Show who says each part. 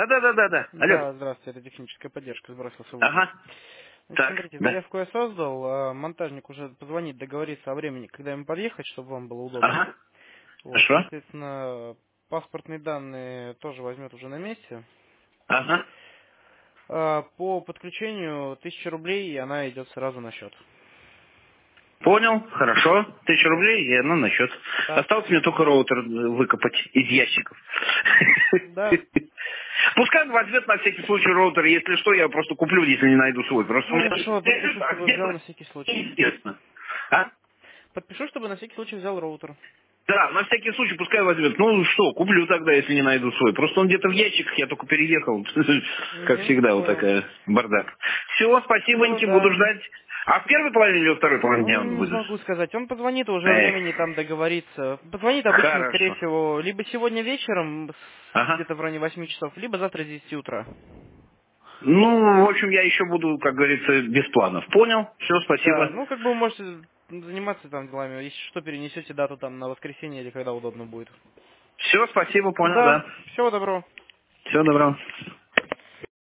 Speaker 1: Да. Алло.
Speaker 2: Да, здравствуйте, это техническая поддержка, сбросился вызов.
Speaker 1: Ага.
Speaker 2: Значит,
Speaker 1: Так,
Speaker 2: смотрите,
Speaker 1: да.
Speaker 2: заявку я создал, монтажник уже позвонит, договорится о времени, когда им подъехать, чтобы вам было удобно.
Speaker 1: Ага.
Speaker 2: Вот,
Speaker 1: Хорошо.
Speaker 2: соответственно, паспортные данные тоже возьмет уже на месте.
Speaker 1: Ага.
Speaker 2: По подключению 1000 рублей, и она идет сразу на счет.
Speaker 1: Понял. Хорошо. 1000 рублей, и оно на счет.
Speaker 2: Да.
Speaker 1: Осталось мне только роутер выкопать из ящиков.
Speaker 2: Да.
Speaker 1: Пускай он возьмет на всякий случай роутер. Если что, я просто куплю, если не найду свой. Просто у меня
Speaker 2: Хорошо,
Speaker 1: лежит,
Speaker 2: подпишу,
Speaker 1: а
Speaker 2: чтобы взял
Speaker 1: где-то
Speaker 2: на всякий случай.
Speaker 1: неизвестно. А?
Speaker 2: Подпишу, чтобы на всякий случай взял роутер.
Speaker 1: Да, на всякий случай пускай возьмет. Ну что, куплю тогда, если не найду свой. Просто он где-то в ящиках, я только переехал. Как
Speaker 2: Угу,
Speaker 1: всегда, вот
Speaker 2: понял.
Speaker 1: такая бардак. Все, спасибо,
Speaker 2: Все,
Speaker 1: Ники, буду
Speaker 2: да.
Speaker 1: ждать. А в первой половине или во второй половине дня он
Speaker 2: Не
Speaker 1: будет?
Speaker 2: смогу сказать. Он позвонит уже о
Speaker 1: Эх,
Speaker 2: времени там договориться. Позвонит обычно, скорее
Speaker 1: хорошо.
Speaker 2: всего, либо сегодня вечером,
Speaker 1: Ага.
Speaker 2: где-то в районе 8 часов, либо завтра с 10 утра.
Speaker 1: Ну, в общем, я еще буду, как говорится, без планов. Понял? Все,
Speaker 2: Да,
Speaker 1: спасибо.
Speaker 2: ну как бы вы можете заниматься там делами. Если что, перенесете дату там на воскресенье или когда удобно будет.
Speaker 1: Все, спасибо, понял,
Speaker 2: Да,
Speaker 1: да.
Speaker 2: всего доброго.
Speaker 1: Всего доброго.